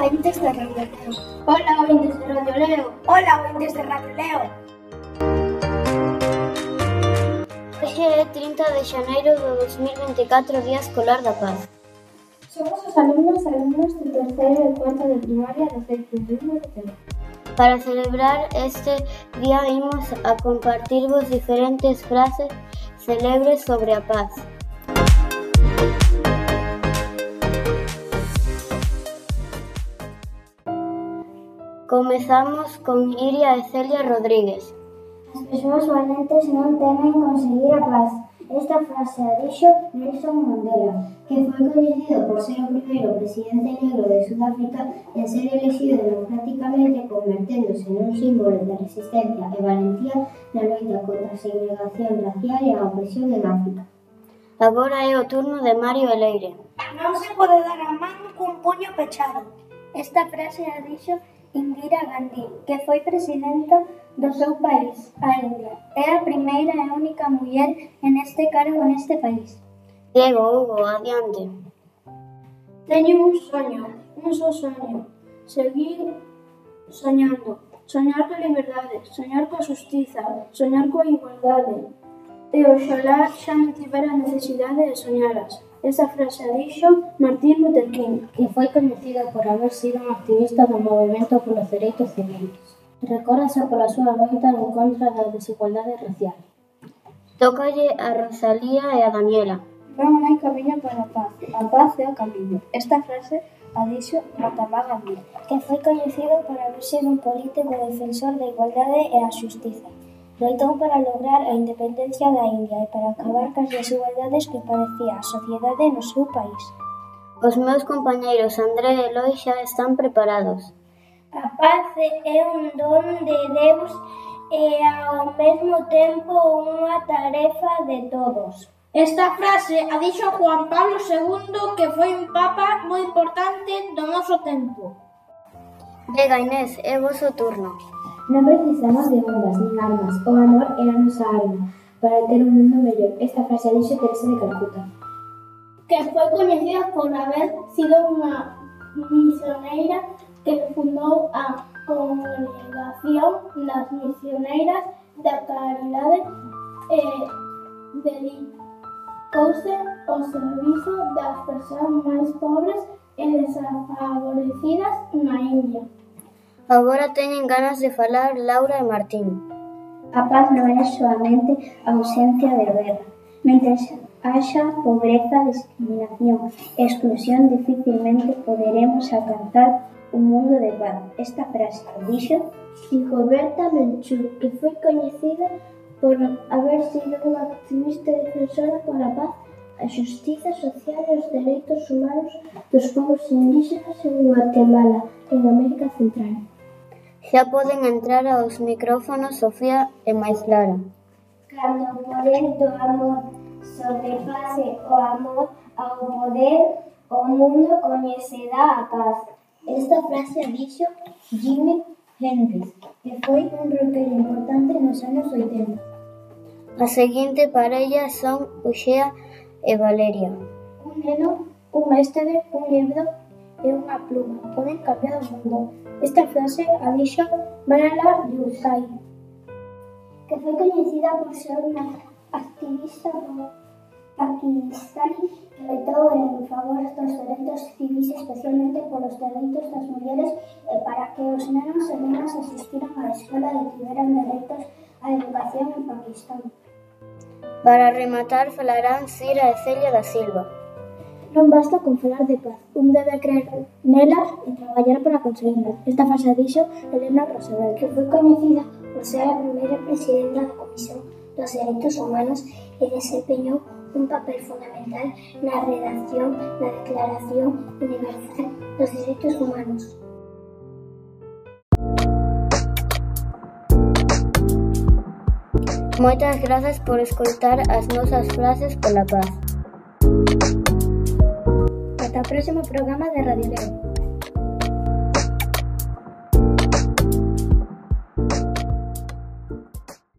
ointes de Radio Leo. Hola, ointes de Radio Leo. Hola, ointes de Radio Leo. Hoxe é 30 de xaneiro do 2024, Día Escolar da Paz. Somos os alumnos do terceiro e cuarto de primaria do centro de Teo. Para celebrar este día imos a compartirvos diferentes frases celebres sobre a paz. Comezamos con Iria e Celia Rodríguez. As persoas valentes non temen conseguir a paz. Esta frase a dixo Nelson Mandela, que foi coñecido por ser o primeiro presidente negro de Sudáfrica en ser elexido democráticamente, converténdose nun símbolo de resistencia e valentía na loita contra a segregación racial e a opresión en África. Agora é o turno de Mario Eleire. Non se pode dar a man cun puño pechado. Esta frase a dixo Indira Gandhi, que foi presidenta do seu país, a India. É a primeira e única muller en este cargo neste país. Diego Hugo, adiante. Teño un só soño, seguir soñando, soñar coa liberdade, soñar coa xustiza, soñar coa igualdade. E oxalá xa non tivera necesidade de soñalas. Esa frase a dixo Martin Luther King, que foi coñecido por haber sido un activista do movemento polos dereitos civis. Recórdase pola súa loita en contra da desigualdade racial. Tócalle a Rosalía e a Daniela. non hai camiño para a paz é o camiño. Esta frase a dixo Mahatma Gandhi, que foi coñecido por haber sido un político defensor da igualdade e a xustiza. Loitou para lograr a independencia da India e para acabar cas desigualdades que padecía a sociedade no seu país. Os meus compañeiros André e Eloi xa están preparados. A paz é un don de Deus e ao mesmo tempo unha tarefa de todos. Esta frase a dixo Juan Pablo II, que foi un papa moi importante do noso tempo. Vega, Inés, é voso turno. Non precisamos de bombas nin armas, o amor é a nosa arma para ter un mundo mellor. Esta frase a dixo Teresa de Calcuta, que foi coñecida por haber sido unha misioneira que fundou a Congregación das Misioneiras da Caridade e dedicouse ao servizo das persoas máis pobres e desfavorecidas na India. Agora teñen ganas de falar Laura e Martín. A paz non é soamente a ausencia de guerra. Mentres haxa pobreza, discriminación e exclusión, dificilmente poderemos alcanzar un mundo de paz. Esta frase a dixo Rigoberta Menchú, que foi coñecida por haber sido unha activista defensora pola paz, a xustiza social e os dereitos humanos dos povos indígenas en Guatemala, en América Central. Xa poden entrar aos micrófonos Sofía e máis Lara. Cando o poder do amor sobrepase o amor ao poder, o mundo coñecerá a paz. Esta frase a dixo Jimi Hendrix, que foi un rockero importante nos anos 80. A seguinte parella son Uxea e Valeria. Un neno, un mestre, un libro e unha pluma poden cambiar o mundo. Esta frase a dixo Malala Yousafzai, que foi coñecida por ser unha activista paquistani que loitou en favor dos dereitos civis, especialmente polos dereitos das mulleres e para que os nenos e nenas asistiran á escola e tiveran dereitos á educación en Pakistán. Para rematar falarán Cira e Celia da Silva. Non basta con falar de paz, un debe creer nelas e traballar para conseguirlas. Esta frase a dixo Elena Roosevelt, que foi coñecida por ser a primeira presidenta da Comisión dos Dereitos Humanos e desempeñou un papel fundamental na redacción da Declaración Universal dos Dereitos Humanos. Moitas grazas por escoitar as nosas frases pola paz. Ata o próximo programa de Radio Leo.